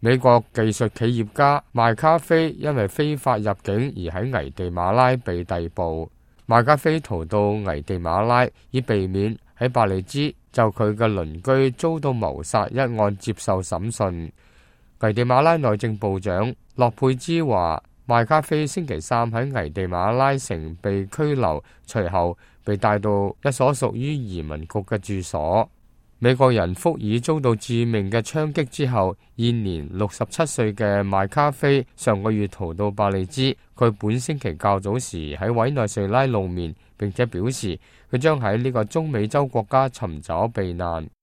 美國技術企業家麥卡菲因為非法入境而喺危地馬拉被逮捕。麥卡菲逃到危地馬拉，以避免喺伯利茲就佢嘅鄰居遭到謀殺一案接受審訊。危地馬拉內政部長洛佩茲話，麥卡菲星期三喺危地馬拉城被拘留，隨後被帶到一所屬於移民局嘅住所。美國人福爾遭到致命嘅槍擊之後，現年67歲嘅麥卡菲上個月逃到伯利茲。佢本星期較早時喺委內瑞拉露面，並且表示佢將喺呢個中美洲國家尋找避難。